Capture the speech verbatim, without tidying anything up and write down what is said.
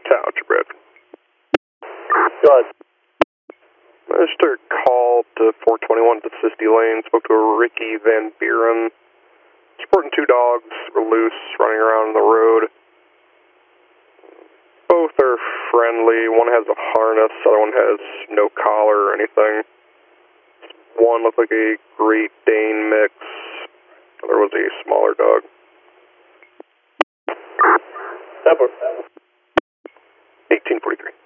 Township, Red. Go ahead. Mister called to four twenty-one Desisti Lane, spoke to a Ricky Van Buren. Reporting two dogs were loose, running around on the road. Both are friendly. One has a harness, the other one has no collar or anything. One looked like a Great Dane mix. The other was a smaller dog. Temper. eighteen forty-three.